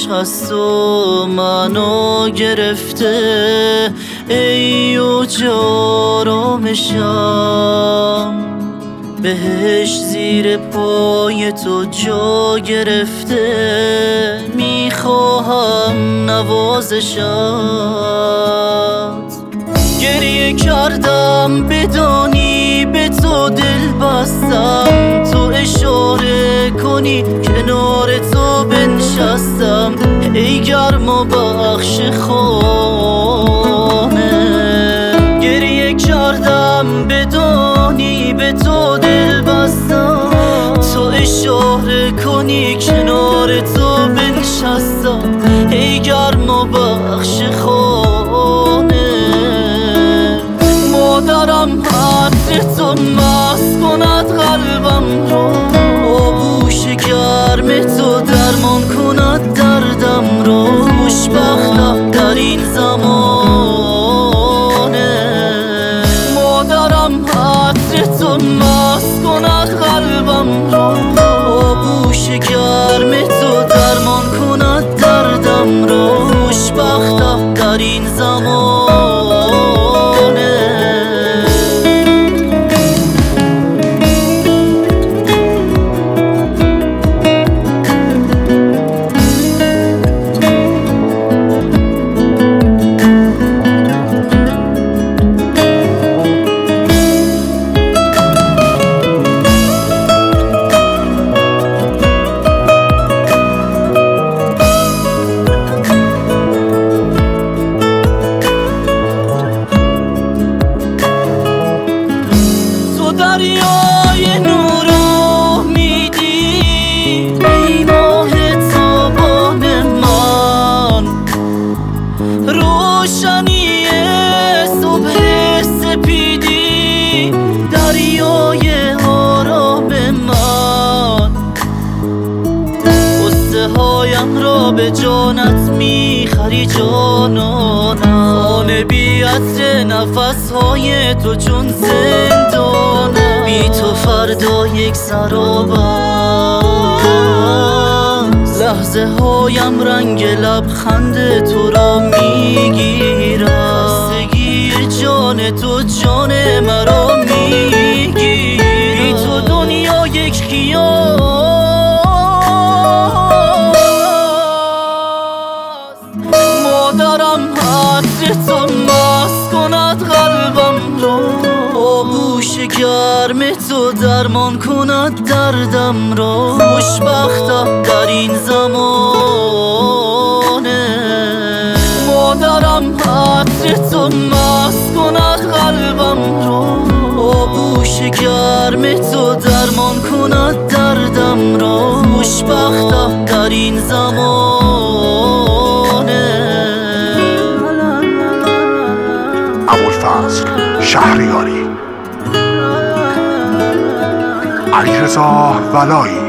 عشق هست و منو گرفته، ای اوج آرامشم، بهش زیر پای تو جا گرفته، میخواهم نوازشت. گریه کردم بدانی به تو دل بستم، تو اشاره کنی کنار تو بنشستم، ای گرم و بخش خانه. گریه کردم بدانی به تو دل بستم، تو اشاره کنی کنار تو بنشستم، ای گرم و بخش خانه. مادرم عطر تو مست کند قلبم را، آغوش گرم تو درمان کند دردم را، خوشبختم در این زمانه. مادرم عطر تو مست کند قلبم را، آغوش گرم تو درمان کند دردم را، خوشبختم در این زمانه. دریای نور امیدی، ای ماه تابان من، روشنی صبح سپیدی، دریای آرام من. قصه هایم را به جانت میخری جانانم، خانه بی عطر نفس های تو چون زندانم، بی تو فردا یک سراب است. لحظه هایم رنگ لبخند تو را میگیرد، خستگی جان تو جان مرا میگیرد، بی تو دنیا یک خیاست. مادرم عطر تو مست کند قلبم را، آغوش گرم تو درمان کند دردم را، خوشبختم در این زمانه. مادرم عطر تو مست کند قلبم را، آغوش گرم تو درمان کند دردم را، خوشبختم در این زمانه. ابوالفضل شهریاری، علیرضا ولایی.